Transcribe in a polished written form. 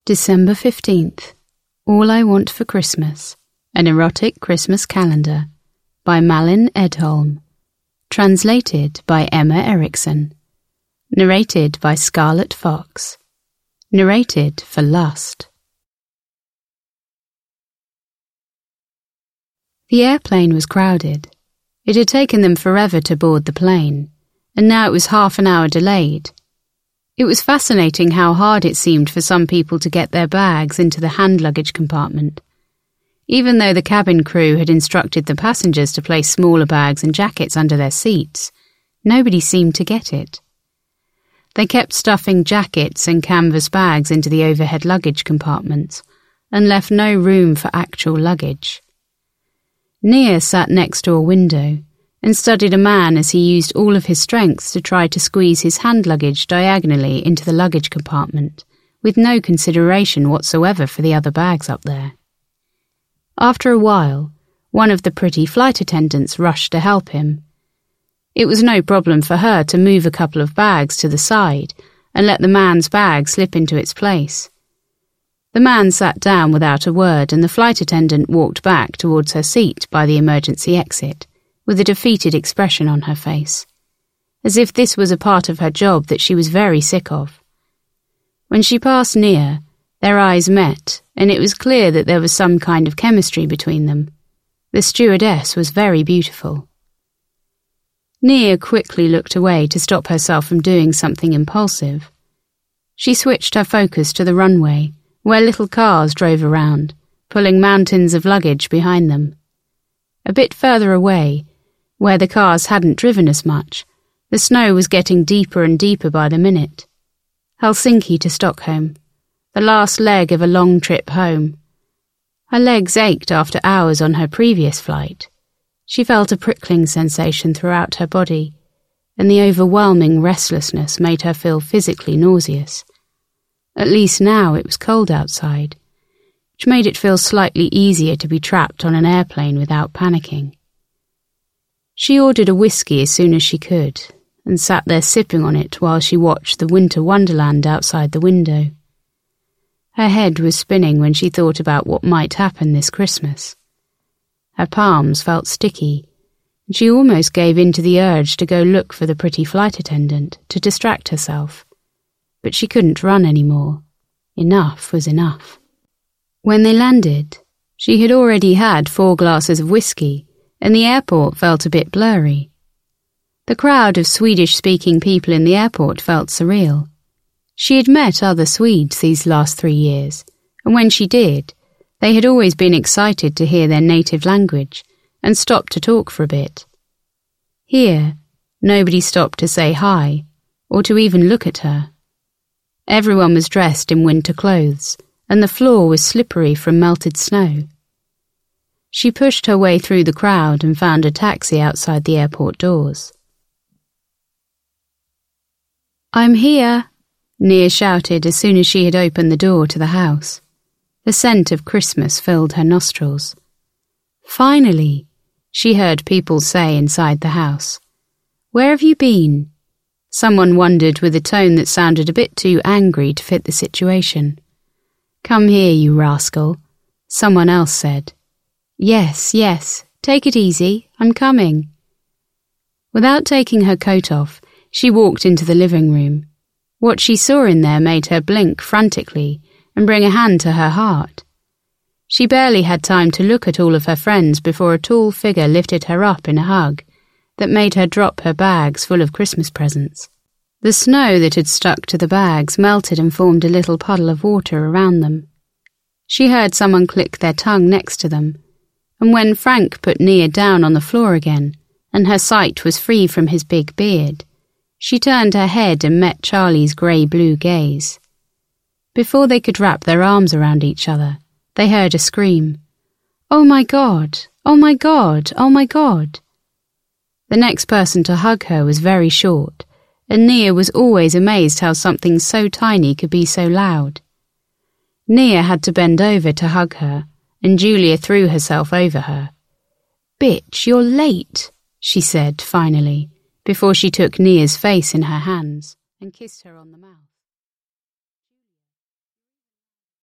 December 15th. All I Want for Christmas, an erotic Christmas calendar, by Malin Edholm. Translated by Emma Eriksson. Narrated by Scarlett Fox. Narrated for Lust. The airplane was crowded. It had taken them forever to board the plane, and now it was half an hour delayed. It was fascinating how hard it seemed for some people to get their bags into the hand luggage compartment. Even though the cabin crew had instructed the passengers to place smaller bags and jackets under their seats, nobody seemed to get it. They kept stuffing jackets and canvas bags into the overhead luggage compartments and left no room for actual luggage. Nia sat next to a window and studied a man as he used all of his strength to try to squeeze his hand luggage diagonally into the luggage compartment, with no consideration whatsoever for the other bags up there. After a while, one of the pretty flight attendants rushed to help him. It was no problem for her to move a couple of bags to the side and let the man's bag slip into its place. The man sat down without a word, and the flight attendant walked back towards her seat by the emergency exit, with a defeated expression on her face, as if this was a part of her job that she was very sick of. When she passed Nia, their eyes met, and it was clear that there was some kind of chemistry between them. The stewardess was very beautiful. Nia quickly looked away to stop herself from doing something impulsive. She switched her focus to the runway, where little cars drove around, pulling mountains of luggage behind them. A bit further away, where the cars hadn't driven as much, the snow was getting deeper and deeper by the minute. Helsinki to Stockholm, the last leg of a long trip home. Her legs ached after hours on her previous flight. She felt a prickling sensation throughout her body, and the overwhelming restlessness made her feel physically nauseous. At least now it was cold outside, which made it feel slightly easier to be trapped on an airplane without panicking. She ordered a whiskey as soon as she could, and sat there sipping on it while she watched the winter wonderland outside the window. Her head was spinning when she thought about what might happen this Christmas. Her palms felt sticky, and she almost gave in to the urge to go look for the pretty flight attendant to distract herself. But she couldn't run anymore. Enough was enough. When they landed, she had already had 4 glasses of whiskey, and the airport felt a bit blurry. The crowd of Swedish-speaking people in the airport felt surreal. She had met other Swedes these last 3 years, and when she did, they had always been excited to hear their native language and stopped to talk for a bit. Here, nobody stopped to say hi, or to even look at her. Everyone was dressed in winter clothes, and the floor was slippery from melted snow. She pushed her way through the crowd and found a taxi outside the airport doors. "I'm here," Nia shouted as soon as she had opened the door to the house. The scent of Christmas filled her nostrils. "Finally," she heard people say inside the house. "Where have you been?" Someone wondered with a tone that sounded a bit too angry to fit the situation. "Come here, you rascal," someone else said. Yes, take it easy, I'm coming." Without taking her coat off, she walked into the living room. What she saw in there made her blink frantically and bring a hand to her heart. She barely had time to look at all of her friends before a tall figure lifted her up in a hug that made her drop her bags full of Christmas presents. The snow that had stuck to the bags melted and formed a little puddle of water around them. She heard someone click their tongue next to them, and when Frank put Nia down on the floor again, and her sight was free from his big beard, she turned her head and met Charlie's grey-blue gaze. Before they could wrap their arms around each other, they heard a scream. "Oh my God! Oh my God! Oh my God!" The next person to hug her was very short, and Nia was always amazed how something so tiny could be so loud. Nia had to bend over to hug her, and Julia threw herself over her. "Bitch, you're late," she said finally, before she took Nia's face in her hands and kissed her on the mouth.